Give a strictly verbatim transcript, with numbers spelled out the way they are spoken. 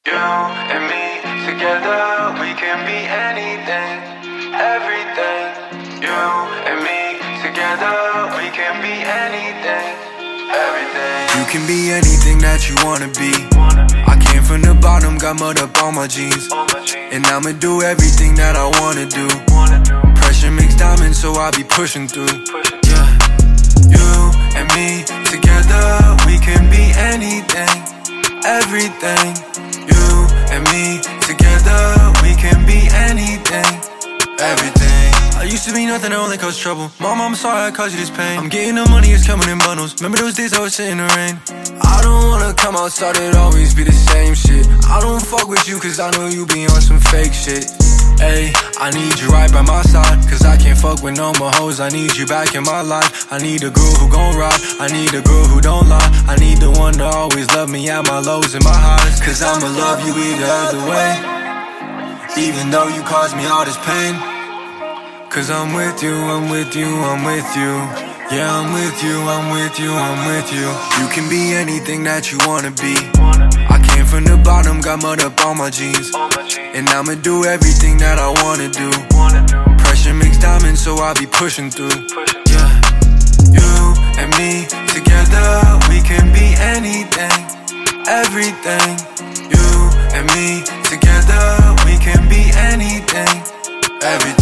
You and me together, we can be anything, everything. You and me together, we can be anything, everything. You can be anything that you wanna be. I came from the bottom, got mud up on my jeans, and I'ma do everything that I wanna do. Pressure makes diamonds, so I be pushing through. Yeah. You and me together, we can be anything, everything. You and me together, we can be anything, everything. I used to be nothing, I only cause trouble. Mom, I'm sorry I caused you this pain. I'm getting the money, it's coming in bundles. Remember those days I was sitting in the rain? I don't wanna come outside, it always be the same shit. I don't fuck with you cause I know you be on some fake shit. Ayy, I need you right by my side, cause I can't fuck with no more hoes. I need you back in my life. I need a girl who gon' ride, I need a girl who don't lie. I need the one to always love me at my lows and my highs. Cause I'ma love you either other way, even though you caused me all this pain. Cause I'm with you, I'm with you, I'm with you. Yeah, I'm with you, I'm with you, I'm with you. You can be anything that you wanna be. I came from the bottom, got mud up on my jeans, and I'ma do everything that I wanna do. Pressure makes diamonds, so I be pushing through. Yeah. You and me together, we can be anything, everything. You and me together, we can be anything, everything.